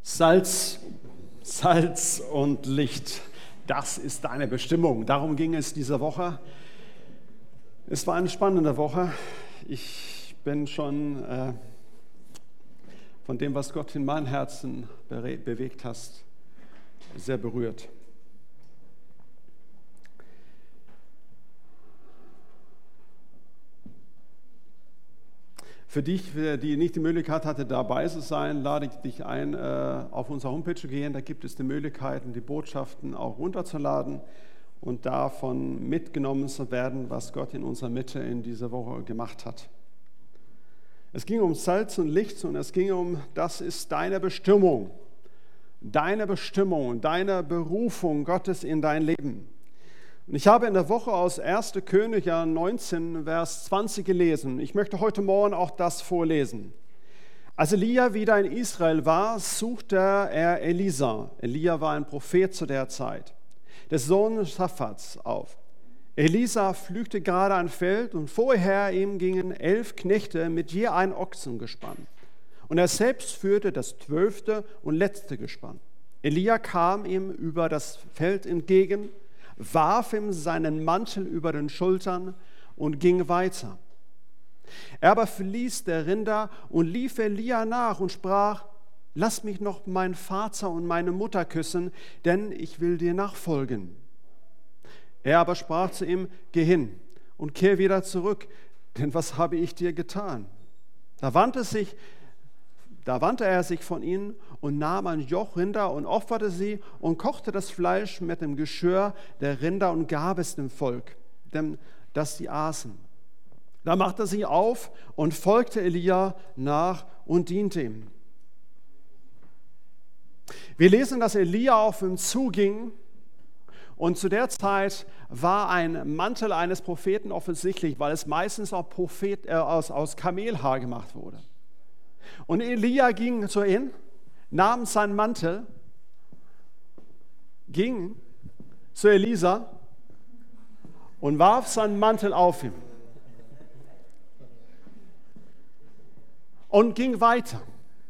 Salz, Salz und Licht, das ist deine Bestimmung. Darum ging es diese Woche. Es war eine spannende Woche. Ich bin schon von dem, was Gott in meinem Herzen bewegt hat, sehr berührt. Für dich, die nicht die Möglichkeit hatte, dabei zu sein, lade ich dich ein, auf unsere Homepage zu gehen. Da gibt es die Möglichkeiten, die Botschaften auch runterzuladen und davon mitgenommen zu werden, was Gott in unserer Mitte in dieser Woche gemacht hat. Es ging um Salz und Licht und es ging um, das ist deine Bestimmung, deine Berufung Gottes in dein Leben. Und ich habe in der Woche aus 1. Könige 19, Vers 20 gelesen. Ich möchte heute Morgen auch das vorlesen. Als Elia wieder in Israel war, suchte er Elisa. Elia war ein Prophet zu der Zeit, des Sohnes Safats, auf. Elisa pflügte gerade ein Feld und vorher ihm gingen 11 Knechte mit je ein Ochsengespann. Und er selbst führte das 12. und letzte Gespann. Elia kam ihm über das Feld entgegen, warf ihm seinen Mantel über den Schultern und ging weiter. Er aber verließ der Rinder und lief Elia nach und sprach: Lass mich noch meinen Vater und meine Mutter küssen, denn ich will dir nachfolgen. Er aber sprach zu ihm: Geh hin und kehr wieder zurück, denn was habe ich dir getan? Da wandte er sich von ihnen und nahm ein Joch Rinder und opferte sie und kochte das Fleisch mit dem Geschirr der Rinder und gab es dem Volk, das sie aßen. Da machte er sich auf und folgte Elia nach und diente ihm. Wir lesen, dass Elia auf ihn zuging und zu der Zeit war ein Mantel eines Propheten offensichtlich, weil es meistens auch aus Kamelhaar gemacht wurde. Und Elia ging zu ihm, nahm seinen Mantel, ging zu Elisa und warf seinen Mantel auf ihn und ging weiter.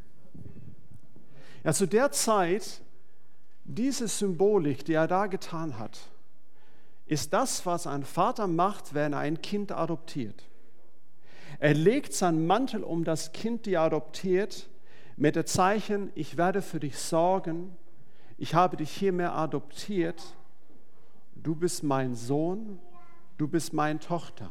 Ja, zu der Zeit, diese Symbolik, die er da getan hat, ist das, was ein Vater macht, wenn er ein Kind adoptiert. Er legt seinen Mantel um das Kind, die er adoptiert, mit dem Zeichen: Ich werde für dich sorgen, ich habe dich hiermit adoptiert, du bist mein Sohn, du bist meine Tochter.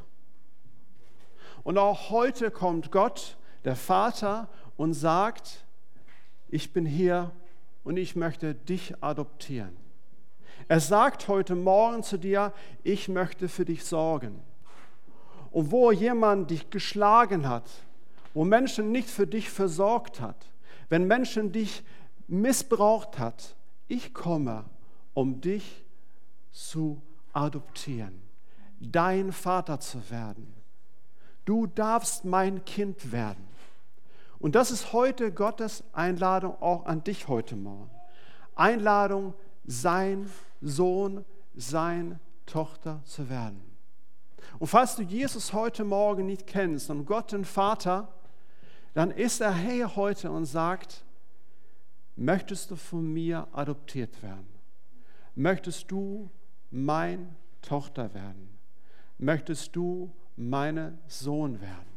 Und auch heute kommt Gott, der Vater, und sagt: Ich bin hier und ich möchte dich adoptieren. Er sagt heute Morgen zu dir: Ich möchte für dich sorgen. Und wo jemand dich geschlagen hat, wo Menschen nicht für dich versorgt hat, wenn Menschen dich missbraucht hat, ich komme, um dich zu adoptieren, dein Vater zu werden. Du darfst mein Kind werden. Und das ist heute Gottes Einladung auch an dich heute Morgen. Einladung, sein Sohn, seine Tochter zu werden. Und falls du Jesus heute Morgen nicht kennst und Gott den Vater, dann ist er hier heute und sagt: Möchtest du von mir adoptiert werden? Möchtest du meine Tochter werden? Möchtest du mein Sohn werden?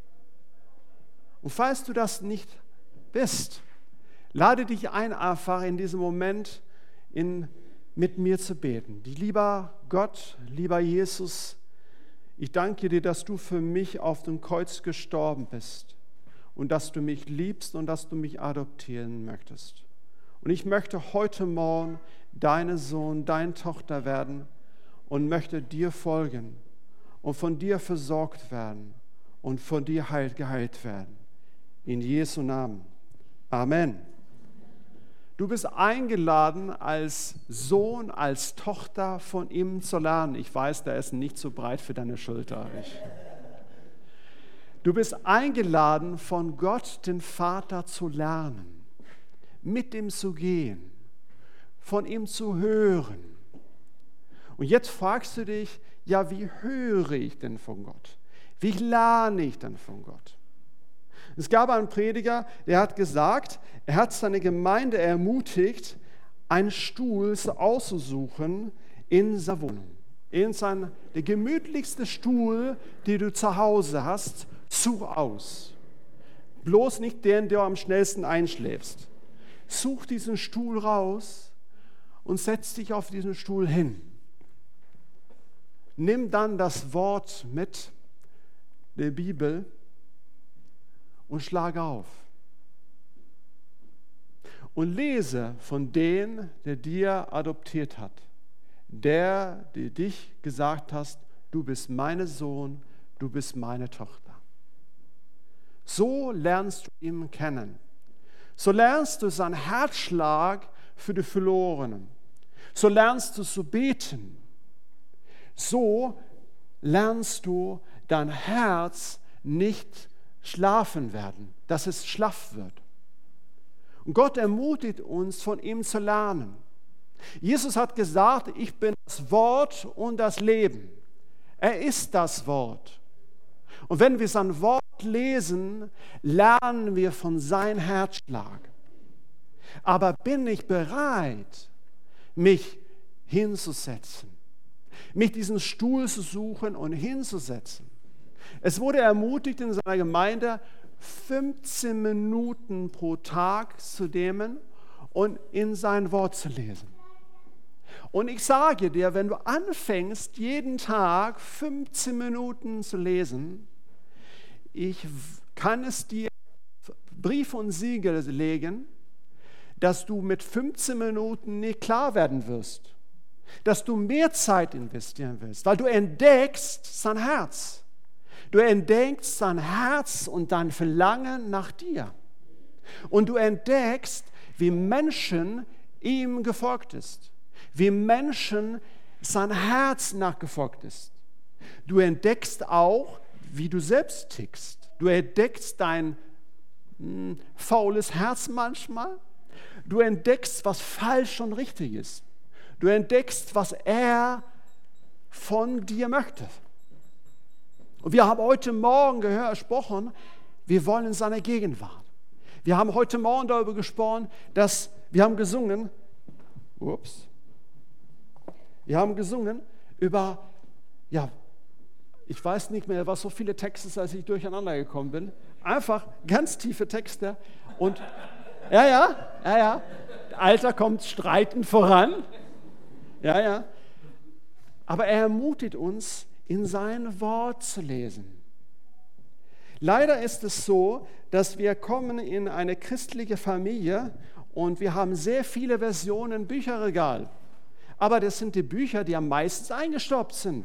Und falls du das nicht bist, lade dich ein, einfach in diesem Moment mit mir zu beten. Lieber Gott, lieber Jesus, ich danke dir, dass du für mich auf dem Kreuz gestorben bist und dass du mich liebst und dass du mich adoptieren möchtest. Und ich möchte heute Morgen dein Sohn, deine Tochter werden und möchte dir folgen und von dir versorgt werden und von dir geheilt werden. In Jesu Namen. Amen. Du bist eingeladen, als Sohn, als Tochter von ihm zu lernen. Ich weiß, der ist nicht so breit für deine Schulter. Du bist eingeladen, von Gott, den Vater, zu lernen, mit ihm zu gehen, von ihm zu hören. Und jetzt fragst du dich: Ja, wie höre ich denn von Gott? Wie lerne ich denn von Gott? Es gab einen Prediger, der hat gesagt, er hat seine Gemeinde ermutigt, einen Stuhl auszusuchen in seiner Wohnung. Der gemütlichste Stuhl, den du zu Hause hast, such aus. Bloß nicht den, der am schnellsten einschläfst. Such diesen Stuhl raus und setz dich auf diesen Stuhl hin. Nimm dann das Wort mit, der Bibel, und schlage auf. Und lese von dem, der dir adoptiert hat. Der dich gesagt hat, du bist mein Sohn, du bist meine Tochter. So lernst du ihn kennen. So lernst du seinen Herzschlag für die Verlorenen. So lernst du zu beten. So lernst du dein Herz nicht schlafen werden, dass es schlaff wird. Und Gott ermutigt uns, von ihm zu lernen. Jesus hat gesagt, ich bin das Wort und das Leben. Er ist das Wort. Und wenn wir sein Wort lesen, lernen wir von seinem Herzschlag. Aber bin ich bereit, mich hinzusetzen, mich diesen Stuhl zu suchen und hinzusetzen? Es wurde ermutigt in seiner Gemeinde, 15 Minuten pro Tag zu nehmen und in sein Wort zu lesen. Und ich sage dir, wenn du anfängst, jeden Tag 15 Minuten zu lesen, ich kann es dir Brief und Siegel legen, dass du mit 15 Minuten nicht klar werden wirst, dass du mehr Zeit investieren willst, weil du entdeckst sein Herz. Du entdeckst sein Herz und dein Verlangen nach dir. Und du entdeckst, wie Menschen ihm gefolgt ist. Wie Menschen sein Herz nachgefolgt ist. Du entdeckst auch, wie du selbst tickst. Du entdeckst dein faules Herz manchmal. Du entdeckst, was falsch und richtig ist. Du entdeckst, was er von dir möchte. Und wir haben heute Morgen gesprochen, wir wollen in seiner Gegenwart. Wir haben heute Morgen darüber gesprochen, dass wir haben gesungen über, ich weiß nicht mehr, was so viele Texte, als ich durcheinander gekommen bin. Einfach ganz tiefe Texte. Und Alter kommt streitend voran. Aber er ermutigt uns, in sein Wort zu lesen. Leider ist es so, dass wir kommen in eine christliche Familie und wir haben sehr viele Versionen im Bücherregal. Aber das sind die Bücher, die am meisten eingestaubt sind.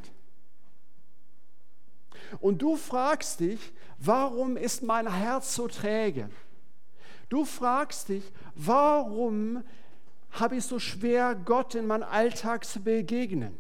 Und du fragst dich, warum ist mein Herz so träge? Du fragst dich, warum habe ich so schwer, Gott in meinem Alltag zu begegnen?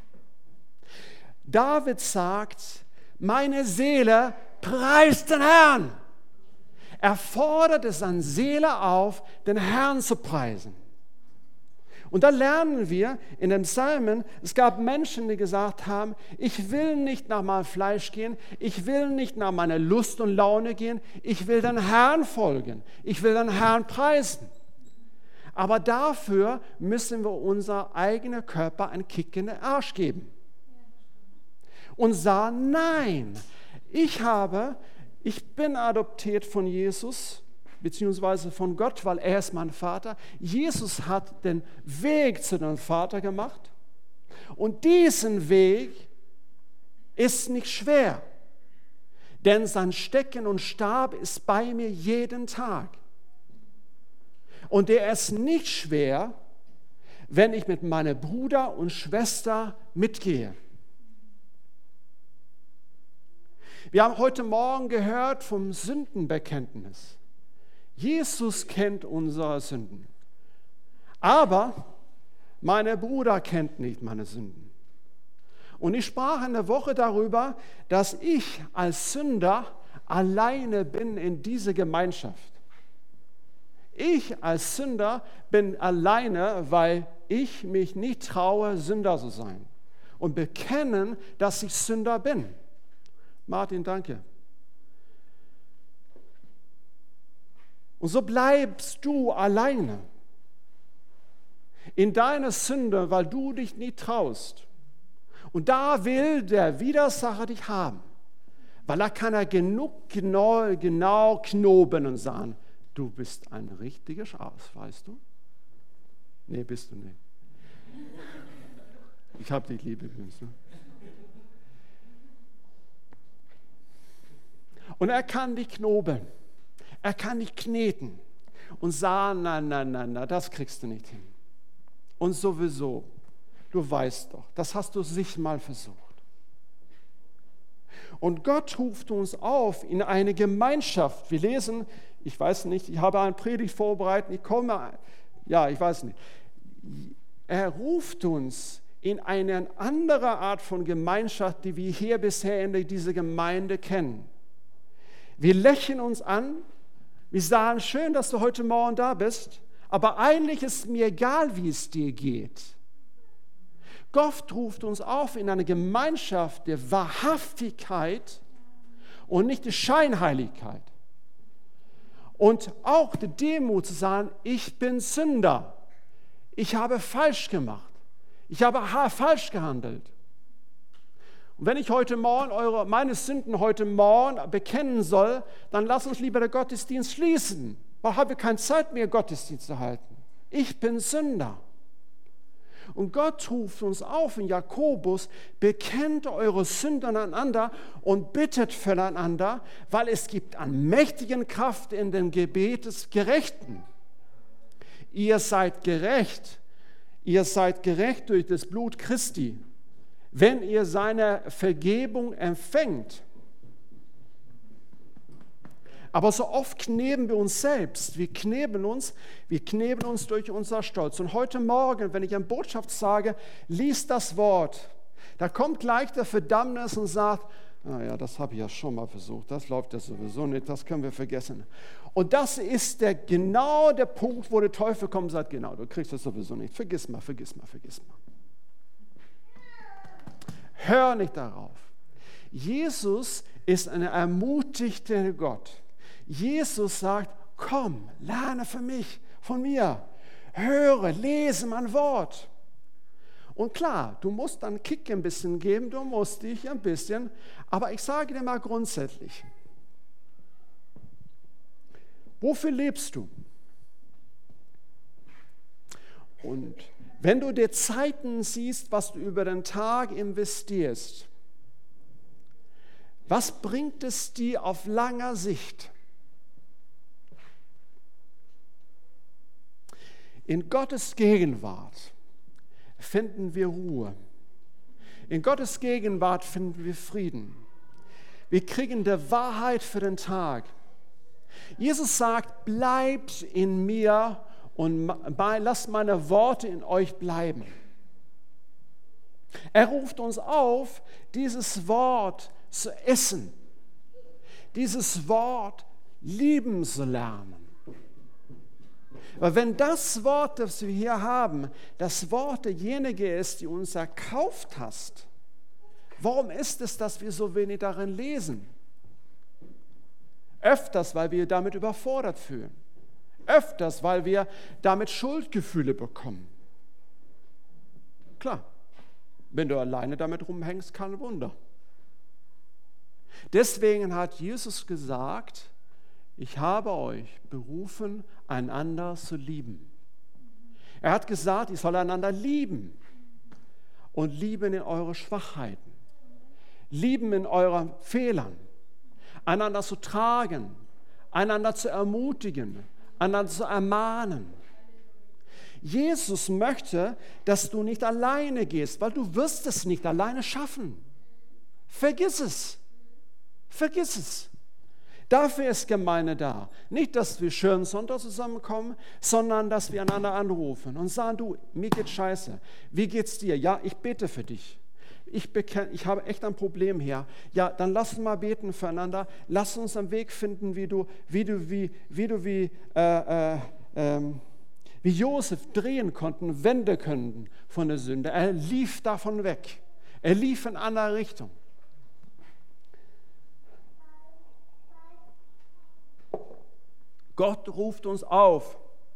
David sagt, meine Seele preist den Herrn. Er forderte seine Seele auf, den Herrn zu preisen. Und da lernen wir in den Psalmen, es gab Menschen, die gesagt haben, ich will nicht nach meinem Fleisch gehen, ich will nicht nach meiner Lust und Laune gehen, ich will den Herrn folgen, ich will den Herrn preisen. Aber dafür müssen wir unser eigener Körper einen Kick in den Arsch geben. Und sagen, nein, ich bin adoptiert von Jesus, beziehungsweise von Gott, weil er ist mein Vater. Jesus hat den Weg zu dem Vater gemacht. Und diesen Weg ist nicht schwer, denn sein Stecken und Stab ist bei mir jeden Tag. Und der ist nicht schwer, wenn ich mit meinem Bruder und Schwester mitgehe. Wir haben heute Morgen gehört vom Sündenbekenntnis. Jesus kennt unsere Sünden. Aber mein Bruder kennt nicht meine Sünden. Und ich sprach in der Woche darüber, dass ich als Sünder alleine bin in dieser Gemeinschaft. Ich als Sünder bin alleine, weil ich mich nicht traue, Sünder zu sein. Und bekennen, dass ich Sünder bin. Martin, danke. Und so bleibst du alleine in deiner Sünde, weil du dich nicht traust. Und da will der Widersacher dich haben, weil da kann er genau knoben und sagen, du bist ein richtiger Schaf, weißt du? Nee, bist du nicht. Ich habe dich lieb übrigens. Ne? Und er kann dich knobeln, er kann dich kneten und sagen, nein, das kriegst du nicht hin. Und sowieso, du weißt doch, das hast du sich mal versucht. Und Gott ruft uns auf in eine Gemeinschaft. Wir lesen, ich weiß nicht, ich habe eine Predigt vorbereitet, ich weiß nicht. Er ruft uns in eine andere Art von Gemeinschaft, die wir hier bisher in dieser Gemeinde kennen. Wir lächeln uns an, wir sagen, schön, dass du heute Morgen da bist, aber eigentlich ist mir egal, wie es dir geht. Gott ruft uns auf in eine Gemeinschaft der Wahrhaftigkeit und nicht der Scheinheiligkeit. Und auch der Demut zu sagen, ich bin Sünder, ich habe falsch gemacht, ich habe falsch gehandelt. Und wenn ich heute Morgen meine Sünden heute Morgen bekennen soll, dann lass uns lieber den Gottesdienst schließen, weil habe keine Zeit mehr, Gottesdienst zu halten. Ich bin Sünder. Und Gott ruft uns auf in Jakobus, bekennt eure Sünden aneinander und bittet füreinander, weil es gibt eine mächtige Kraft in dem Gebet des Gerechten. Ihr seid gerecht durch das Blut Christi, wenn ihr seine Vergebung empfängt. Aber so oft knebeln wir uns selbst. Wir knebeln uns durch unser Stolz. Und heute Morgen, wenn ich eine Botschaft sage, lies das Wort. Da kommt gleich der Verdammnis und sagt, naja, das habe ich ja schon mal versucht, das läuft ja sowieso nicht, das können wir vergessen. Und das ist genau der Punkt, wo der Teufel kommt und sagt, genau, du kriegst das sowieso nicht, vergiss mal. Hör nicht darauf. Jesus ist ein ermutigter Gott. Jesus sagt, komm, lerne von mir, höre, lese mein Wort. Und klar, du musst dann Kick ein bisschen geben, du musst dich ein bisschen, aber ich sage dir mal grundsätzlich, wofür lebst du? Und wenn du dir Zeiten siehst, was du über den Tag investierst, was bringt es dir auf langer Sicht? In Gottes Gegenwart finden wir Ruhe. In Gottes Gegenwart finden wir Frieden. Wir kriegen die Wahrheit für den Tag. Jesus sagt, bleibt in mir und lasst meine Worte in euch bleiben. Er ruft uns auf, dieses Wort zu essen, dieses Wort lieben zu lernen. Weil wenn das Wort, das wir hier haben, das Wort derjenige ist, die uns erkauft hast, warum ist es, dass wir so wenig darin lesen? Öfters, weil wir damit überfordert fühlen. Öfters, weil wir damit Schuldgefühle bekommen. Klar, wenn du alleine damit rumhängst, kein Wunder. Deswegen hat Jesus gesagt, ich habe euch berufen, einander zu lieben. Er hat gesagt, ihr sollt einander lieben und lieben in eure Schwachheiten, lieben in euren Fehlern, einander zu tragen, einander zu ermutigen, einander zu ermahnen. Jesus möchte, dass du nicht alleine gehst, weil du wirst es nicht alleine schaffen. Vergiss es. Dafür ist Gemeinde da. Nicht, dass wir schön Sonntag zusammenkommen, sondern dass wir einander anrufen und sagen, du, mir geht's scheiße. Wie geht's dir? Ja, ich bete für dich. Ich habe echt ein Problem hier. Ja, dann lass uns mal beten füreinander. Lass uns einen Weg finden, wie Josef drehen konnten, wenden könnten von der Sünde. Er lief davon weg. Er lief in eine andere Richtung. Gott ruft uns auf,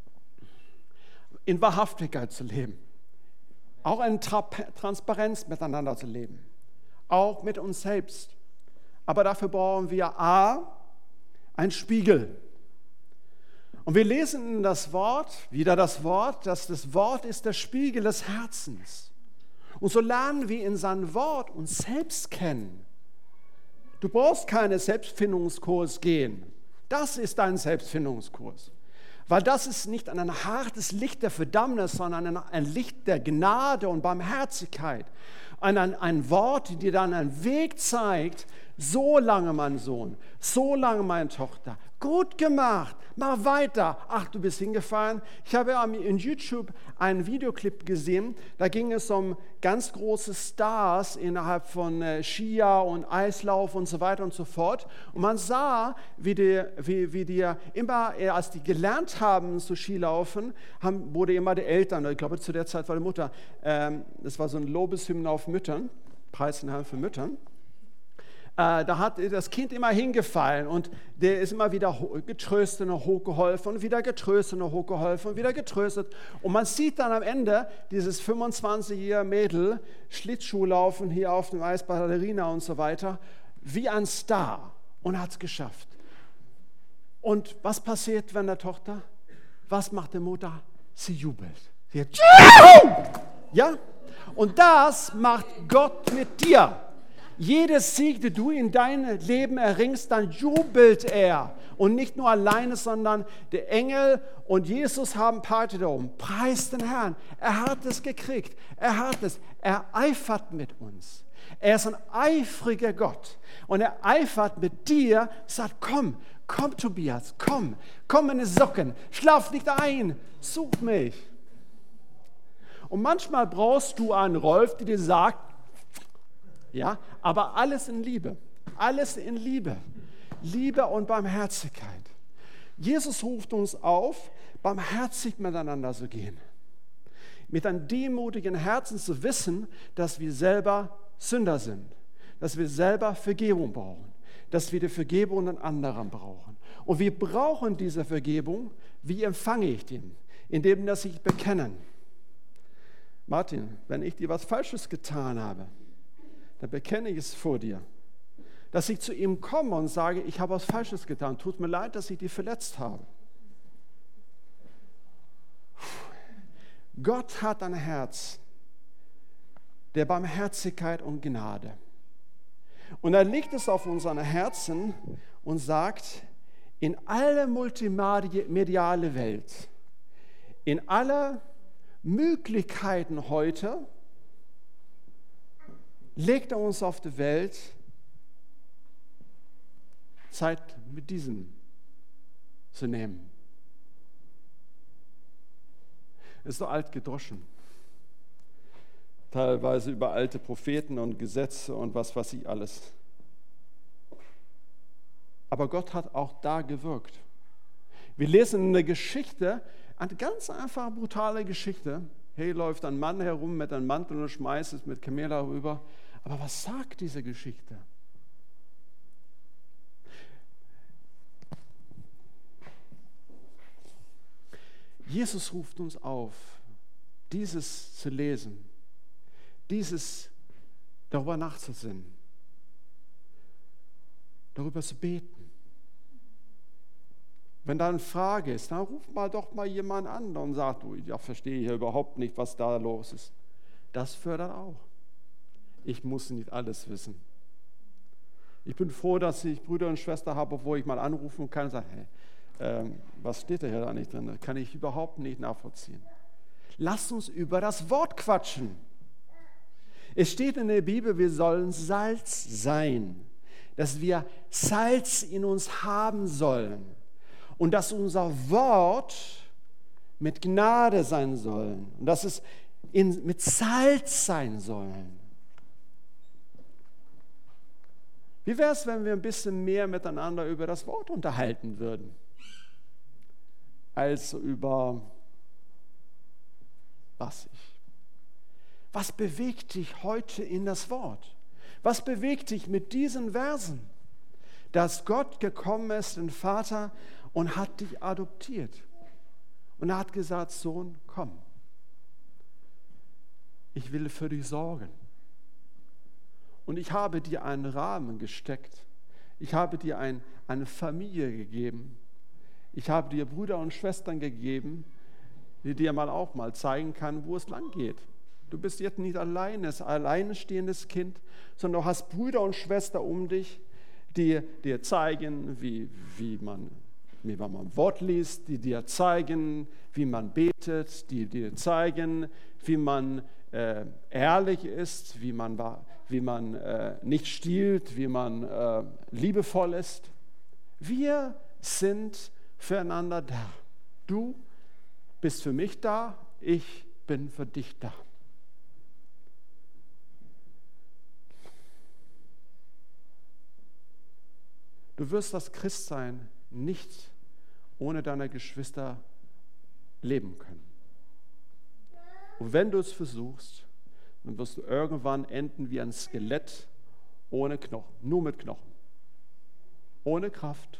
in Wahrhaftigkeit zu leben, auch in Transparenz miteinander zu leben, auch mit uns selbst. Aber dafür brauchen wir einen Spiegel. Und wir lesen in das Wort, wieder das Wort, dass das Wort ist der Spiegel des Herzens. Und so lernen wir in seinem Wort uns selbst kennen. Du brauchst keinen Selbstfindungskurs gehen. Das ist dein Selbstfindungskurs. Weil das ist nicht ein hartes Licht der Verdammnis, sondern ein Licht der Gnade und Barmherzigkeit. Ein Wort, das dir dann einen Weg zeigt, so lange mein Sohn, so lange meine Tochter, gut gemacht, mach weiter. Ach, du bist hingefallen. Ich habe in YouTube einen Videoclip gesehen, da ging es um ganz große Stars innerhalb von Skier und Eislauf und so weiter und so fort. Und man sah, wie die immer, als die gelernt haben zu Skilaufen, wurde immer die Eltern, ich glaube zu der Zeit war die Mutter, das war so ein Lobeshymne auf Müttern, Preis in Herrn für Müttern. Da hat das Kind immer hingefallen und der ist immer wieder getröstet und hochgeholfen und wieder getröstet und hochgeholfen und wieder getröstet. Und man sieht dann am Ende dieses 25-jährige Mädel Schlittschuh laufen hier auf dem Eis bei der Arena und so weiter, wie ein Star und hat es geschafft. Und was passiert, wenn der Tochter? Was macht die Mutter? Sie jubelt. Sie hat ja? Und das macht Gott mit dir. Jedes Sieg, den du in deinem Leben erringst, dann jubelt er. Und nicht nur alleine, sondern der Engel und Jesus haben Party darum. Preis den Herrn. Er hat es gekriegt. Er hat es. Er eifert mit uns. Er ist ein eifriger Gott. Und er eifert mit dir, sagt, komm Tobias, komm meine Socken, schlaf nicht ein, such mich. Und manchmal brauchst du einen Rolf, der dir sagt, ja, aber alles in Liebe. Alles in Liebe. Liebe und Barmherzigkeit. Jesus ruft uns auf, barmherzig miteinander zu gehen. Mit einem demütigen Herzen zu wissen, dass wir selber Sünder sind. Dass wir selber Vergebung brauchen. Dass wir die Vergebung an anderen brauchen. Und wir brauchen diese Vergebung. Wie empfange ich den? Indem dass ich bekenne. Martin, wenn ich dir was Falsches getan habe, dann bekenne ich es vor dir. Dass ich zu ihm komme und sage, ich habe was Falsches getan. Tut mir leid, dass ich dich verletzt habe. Gott hat ein Herz der Barmherzigkeit und Gnade. Und er legt es auf unsere Herzen und sagt, in alle multimediale Welt, in alle Möglichkeiten heute, legt er uns auf die Welt, Zeit mit diesem zu nehmen. Ist so alt gedroschen. Teilweise über alte Propheten und Gesetze und was weiß ich alles. Aber Gott hat auch da gewirkt. Wir lesen eine Geschichte, eine ganz einfache, brutale Geschichte. Hey, läuft ein Mann herum mit einem Mantel und schmeißt es mit Kamel darüber. Aber was sagt diese Geschichte? Jesus ruft uns auf, dieses zu lesen, dieses darüber nachzusinnen, darüber zu beten. Wenn da eine Frage ist, dann ruf mal doch mal jemand an und sagt, ich verstehe hier überhaupt nicht, was da los ist. Das fördert auch. Ich muss nicht alles wissen. Ich bin froh, dass ich Brüder und Schwestern habe, wo ich mal anrufen kann und sagen, hey, was steht da hier eigentlich drin? Das kann ich überhaupt nicht nachvollziehen. Lasst uns über das Wort quatschen. Es steht in der Bibel, wir sollen Salz sein, dass wir Salz in uns haben sollen und dass unser Wort mit Gnade sein soll und dass es mit Salz sein soll. Wie wäre es, wenn wir ein bisschen mehr miteinander über das Wort unterhalten würden, als über was bewegt dich heute in das Wort? Was bewegt dich mit diesen Versen? Dass Gott gekommen ist, den Vater, und hat dich adoptiert. Und er hat gesagt, Sohn, komm. Ich will für dich sorgen. Und ich habe dir einen Rahmen gesteckt. Ich habe dir eine Familie gegeben. Ich habe dir Brüder und Schwestern gegeben, die dir auch mal zeigen kann, wo es lang geht. Du bist jetzt nicht alleine, ein alleinstehendes Kind, sondern du hast Brüder und Schwestern um dich, die dir zeigen, wie man Wort liest, die dir zeigen, wie man betet, die dir zeigen, wie man ehrlich ist, wie man nicht stiehlt, wie man liebevoll ist. Wir sind füreinander da. Du bist für mich da, ich bin für dich da. Du wirst das Christsein nicht ohne deine Geschwister leben können. Und wenn du es versuchst, dann wirst du irgendwann enden wie ein Skelett ohne Knochen, nur mit Knochen, ohne Kraft.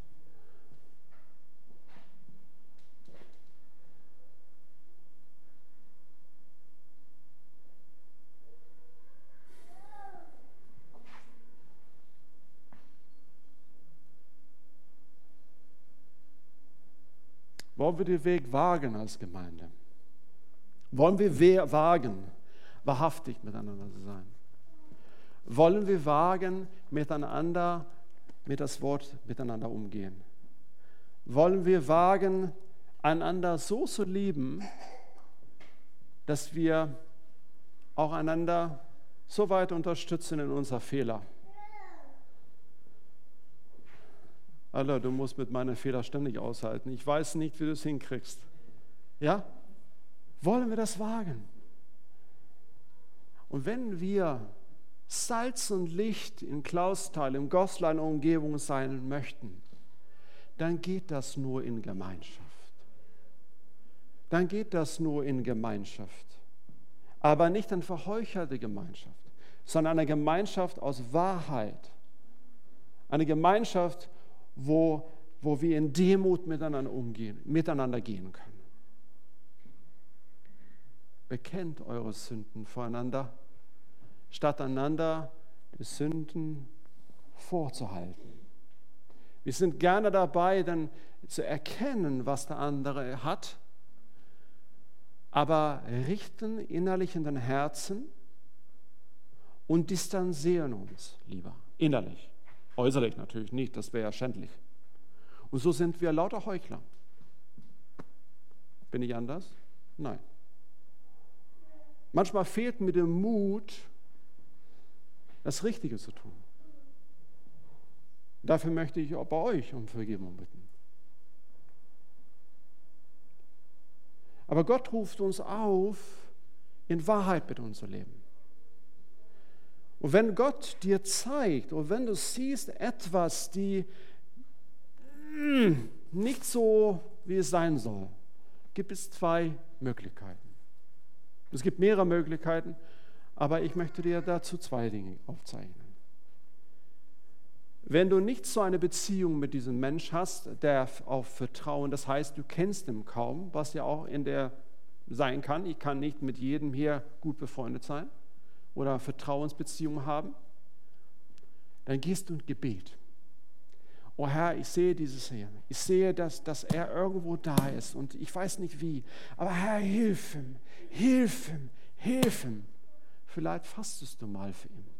Wollen wir den Weg wagen als Gemeinde? Wollen wir wagen, wahrhaftig miteinander zu sein? Wollen wir wagen, miteinander, mit das Wort miteinander umgehen? Wollen wir wagen, einander so zu lieben, dass wir auch einander so weit unterstützen in unserer Fehler? Alter, du musst mit meinen Fehlern ständig aushalten. Ich weiß nicht, wie du es hinkriegst. Ja? Wollen wir das wagen? Und wenn wir Salz und Licht in Clausthal, im Goslar Umgebung sein möchten, dann geht das nur in Gemeinschaft. Dann geht das nur in Gemeinschaft. Aber nicht eine verheuchelte Gemeinschaft, sondern eine Gemeinschaft aus Wahrheit. Eine Gemeinschaft, wo wir in Demut miteinander gehen können. Bekennt eure Sünden voreinander, statt einander die Sünden vorzuhalten. Wir sind gerne dabei, dann zu erkennen, was der andere hat, aber richten innerlich in den Herzen und distanzieren uns lieber, innerlich. Äußerlich natürlich nicht, das wäre ja schändlich. Und so sind wir lauter Heuchler. Bin ich anders? Nein. Manchmal fehlt mir der Mut, das Richtige zu tun. Dafür möchte ich auch bei euch um Vergebung bitten. Aber Gott ruft uns auf, in Wahrheit mit uns zu leben. Und wenn Gott dir zeigt, oder wenn du siehst etwas, die nicht so, wie es sein soll, gibt es zwei Möglichkeiten. Es gibt mehrere Möglichkeiten, aber ich möchte dir dazu zwei Dinge aufzeichnen. Wenn du nicht so eine Beziehung mit diesem Mensch hast, der auf Vertrauen, das heißt, du kennst ihn kaum, was ja auch in der sein kann. Ich kann nicht mit jedem hier gut befreundet sein oder eine Vertrauensbeziehung haben. Dann gehst du in Gebet. Oh Herr, ich sehe dieses hier. Ich sehe, dass er irgendwo da ist und ich weiß nicht wie. Aber Herr, hilf ihm, hilf ihm, hilf ihm. Vielleicht fastest du mal für ihn.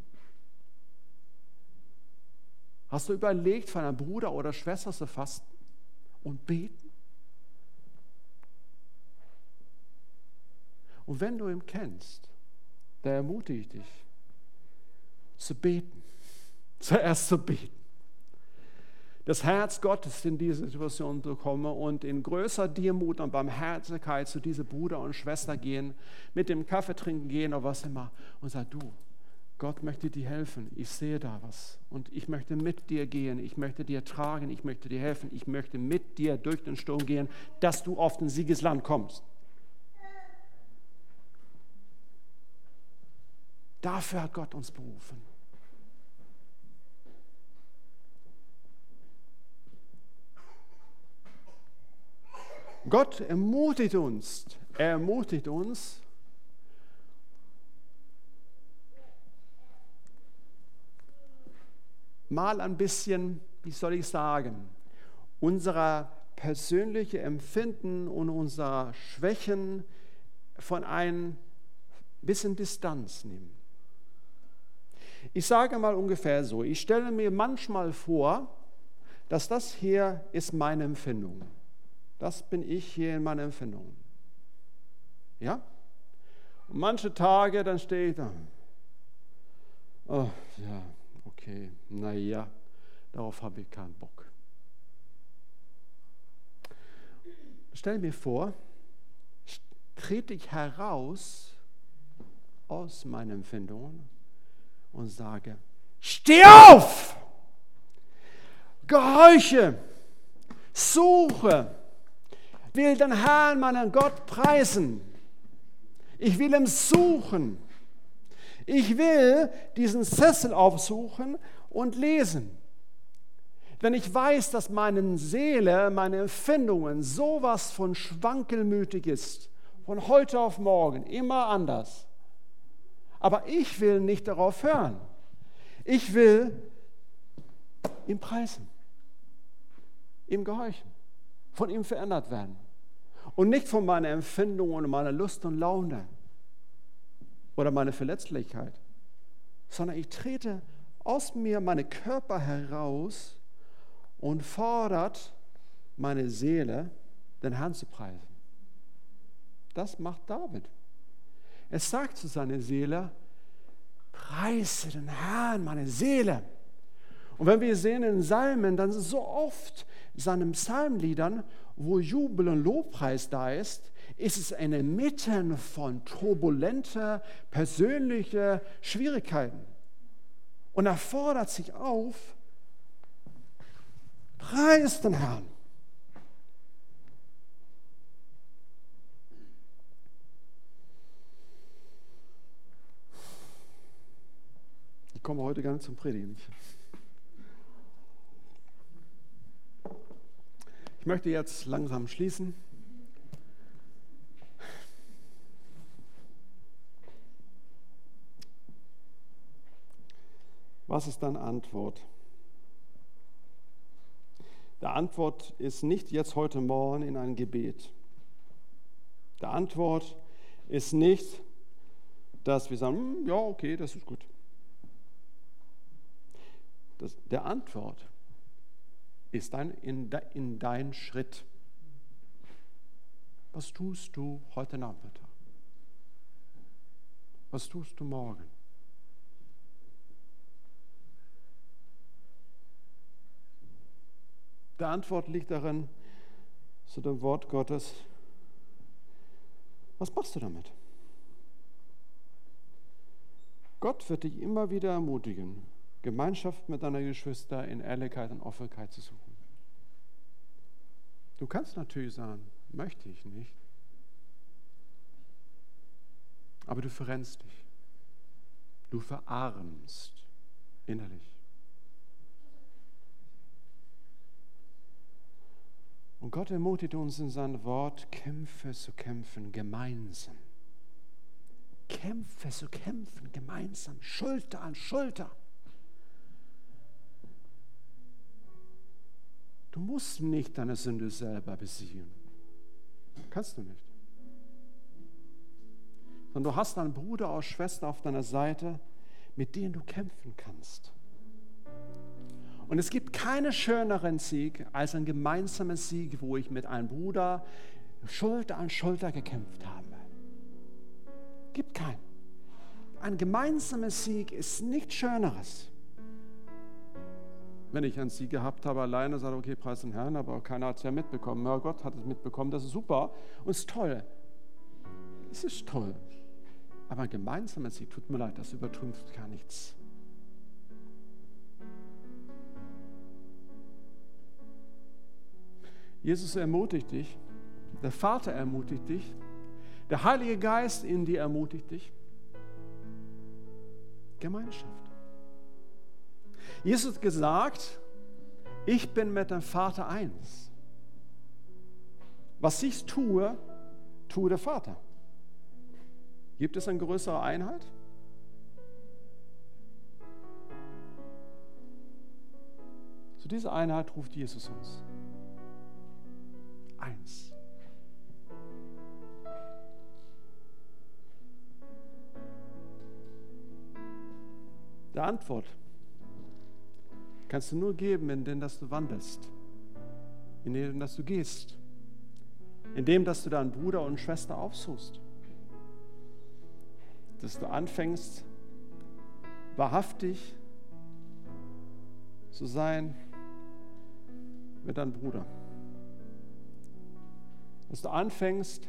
Hast du überlegt, für einen Bruder oder Schwester zu fasten und beten? Und wenn du ihn kennst, der ermutigt dich, zu beten. Zuerst zu beten. Das Herz Gottes in diese Situation zu kommen und in größer Demut und Barmherzigkeit zu diesem Bruder und Schwester gehen, mit dem Kaffee trinken gehen oder was immer und sagen, du, Gott möchte dir helfen, ich sehe da was und ich möchte mit dir gehen, ich möchte dir tragen, ich möchte dir helfen, ich möchte mit dir durch den Sturm gehen, dass du auf den Siegesland kommst. Dafür hat Gott uns berufen. Gott ermutigt uns. Er ermutigt uns, mal ein bisschen, wie soll ich sagen, unser persönliche Empfinden und unsere Schwächen von ein bisschen Distanz nehmen. Ich sage mal ungefähr so, ich stelle mir manchmal vor, dass das hier ist meine Empfindung. Das bin ich hier in meiner Empfindung. Ja? Und manche Tage, dann stehe ich da. Oh, ja, okay, naja, darauf habe ich keinen Bock. Stell mir vor, trete ich heraus aus meinen Empfindungen und sage, steh auf! Gehorche! Suche! Will den Herrn, meinen Gott, preisen. Ich will ihn suchen. Ich will diesen Sessel aufsuchen und lesen. Wenn ich weiß, dass meine Seele, meine Empfindungen sowas von schwankelmütig ist, von heute auf morgen, immer anders. Aber ich will nicht darauf hören. Ich will ihn preisen, ihm gehorchen, von ihm verändert werden. Und nicht von meiner Empfindung und meiner Lust und Laune oder meiner Verletzlichkeit, sondern ich trete aus mir, meinen Körper heraus und fordert meine Seele, den Herrn zu preisen. Das macht David. Er sagt zu seiner Seele, preise den Herrn, meine Seele. Und wenn wir sehen in den Psalmen, dann sind so oft in seinen Psalmliedern, wo Jubel und Lobpreis da ist es inmitten von turbulenten, persönlichen Schwierigkeiten. Und er fordert sich auf, preis den Herrn. Ich komme heute gar nicht zum Predigen. Ich möchte jetzt langsam schließen. Was ist deine Antwort? Die Antwort ist nicht jetzt heute Morgen in ein Gebet. Die Antwort ist nicht, dass wir sagen, ja, okay, das ist gut. Der Antwort ist dann in dein Schritt. Was tust du heute Nachmittag? Was tust du morgen? Die Antwort liegt darin, zu dem Wort Gottes, was machst du damit? Gott wird dich immer wieder ermutigen, Gemeinschaft mit deiner Geschwister in Ehrlichkeit und Offenheit zu suchen. Du kannst natürlich sagen, möchte ich nicht, aber du verrennst dich. Du verarmst innerlich. Und Gott ermutigt uns in seinem Wort, Kämpfe zu kämpfen gemeinsam. Kämpfe zu kämpfen gemeinsam, Schulter an Schulter. Du musst nicht deine Sünde selber besiegen. Kannst du nicht. Sondern du hast einen Bruder oder Schwester auf deiner Seite, mit denen du kämpfen kannst. Und es gibt keinen schöneren Sieg als ein gemeinsamer Sieg, wo ich mit einem Bruder Schulter an Schulter gekämpft habe. Gibt keinen. Ein gemeinsamer Sieg ist nichts Schöneres. Wenn ich einen Sieg gehabt habe, alleine sage ich, okay, preis den Herrn, aber keiner hat es ja mitbekommen. Ja, Gott hat es mitbekommen, das ist super und es ist toll. Es ist toll. Aber ein gemeinsamer Sieg, tut mir leid, das übertrümpft gar nichts. Jesus ermutigt dich, der Vater ermutigt dich, der Heilige Geist in dir ermutigt dich. Gemeinschaft. Jesus hat gesagt, ich bin mit dem Vater eins. Was ich tue, tue der Vater. Gibt es eine größere Einheit? Zu dieser Einheit ruft Jesus uns. Eins. Die Antwort kannst du nur geben, indem dass du wandelst, indem dass du gehst, indem dass du deinen Bruder und Schwester aufsuchst, dass du anfängst, wahrhaftig zu sein mit deinem Bruder, dass du anfängst,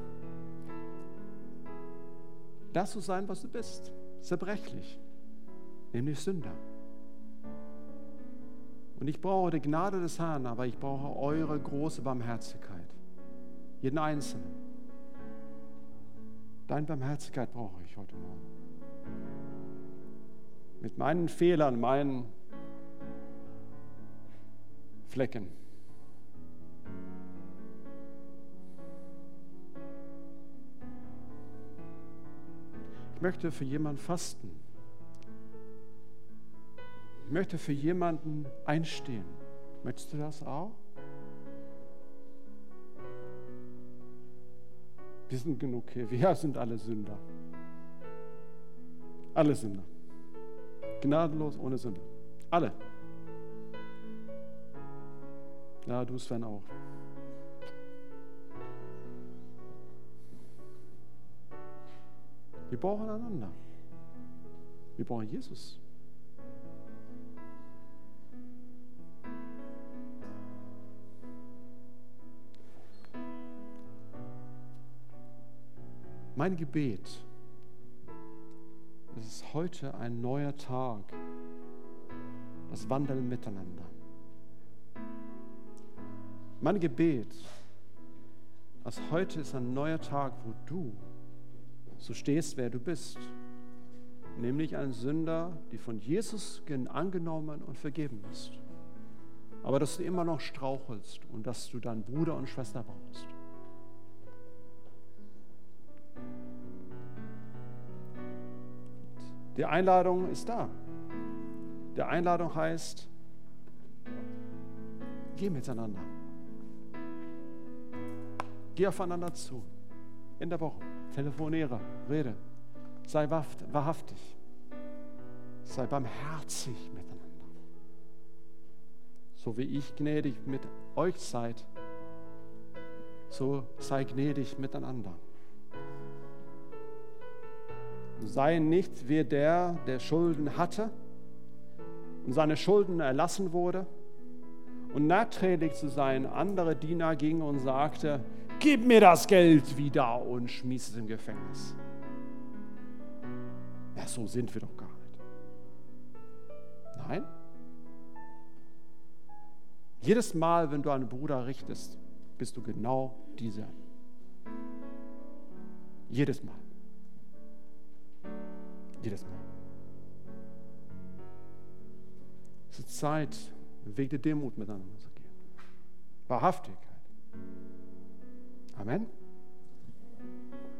das zu sein, was du bist, zerbrechlich, nämlich Sünder. Und ich brauche die Gnade des Herrn, aber ich brauche eure große Barmherzigkeit. Jeden Einzelnen. Deine Barmherzigkeit brauche ich heute Morgen. Mit meinen Fehlern, meinen Flecken. Ich möchte für jemanden fasten. Ich möchte für jemanden einstehen. Möchtest du das auch? Wir sind genug hier. Wir sind alle Sünder. Alle Sünder. Gnadenlos, ohne Sünde. Alle. Ja, du Sven auch. Wir brauchen einander. Wir brauchen Jesus. Mein Gebet, es ist heute ein neuer Tag, das Wandeln miteinander. Mein Gebet, also heute ist ein neuer Tag, wo du so stehst, wer du bist, nämlich ein Sünder, die von Jesus angenommen und vergeben ist, aber dass du immer noch strauchelst und dass du deinen Bruder und Schwester brauchst. Die Einladung ist da. Die Einladung heißt, geh miteinander. Geh aufeinander zu. In der Woche. Telefoniere, rede. Sei wahrhaftig. Sei barmherzig miteinander. So wie ich gnädig mit euch seid, so sei gnädig miteinander. Sei nicht wie der Schulden hatte und seine Schulden erlassen wurde und nachträglich zu sein, andere Diener ging und sagte, gib mir das Geld wieder und schmiss es im Gefängnis. Ja, so sind wir doch gar nicht. Nein? Jedes Mal, wenn du einen Bruder richtest, bist du genau dieser. Jedes Mal. Jedes Mal. Es ist Zeit, einen Weg der Demut miteinander zu gehen. Wahrhaftigkeit. Amen.